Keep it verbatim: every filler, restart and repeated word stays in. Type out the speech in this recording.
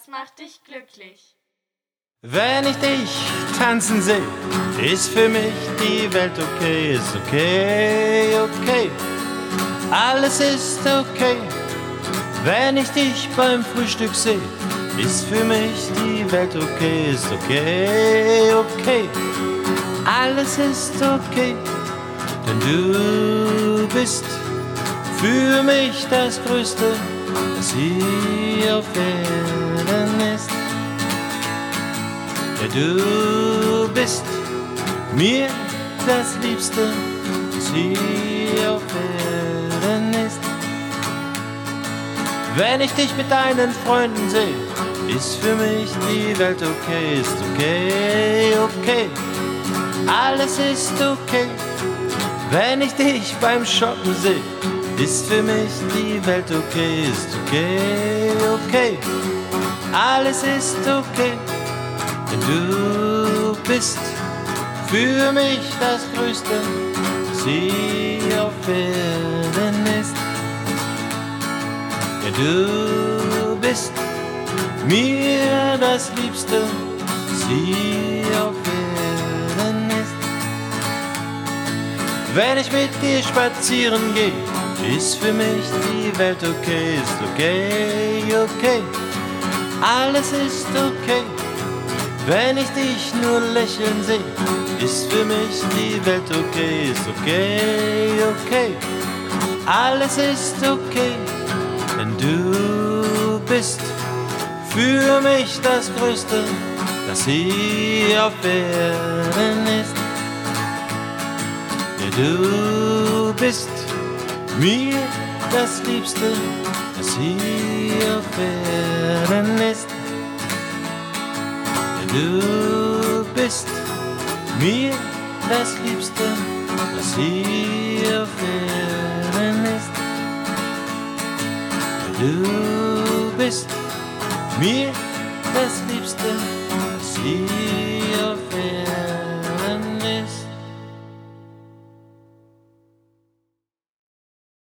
Was macht dich glücklich? Wenn ich dich tanzen sehe, ist für mich die Welt okay, ist okay, okay. Alles ist okay. Wenn ich dich beim Frühstück sehe, ist für mich die Welt okay, ist okay, okay. Alles ist okay, denn du bist für mich das Größte, was hier auf Erden ist. Ja, du bist mir das Liebste, was hier auf Erden ist. Wenn ich dich mit deinen Freunden sehe, ist für mich die Welt okay, ist okay, okay. Alles ist okay. Wenn ich dich beim Shoppen sehe, ist für mich die Welt okay, ist okay, okay. Alles ist okay, denn du bist für mich das Größte, was hier auf Erden ist. Ja, du bist mir das Liebste, was hier auf Erden ist. Wenn ich mit dir spazieren gehe, ist für mich die Welt okay, ist okay, okay. Alles ist okay. Wenn ich dich nur lächeln sehe, ist für mich die Welt okay, ist okay, okay. Alles ist okay, denn du bist für mich das Größte, das hier auf Erden ist. Ja, du bist mir das Liebste, was hier auf Erden ist. Ja, du bist mir das Liebste, was hier auf Erden ist. Ja, du bist mir das Liebste, was hier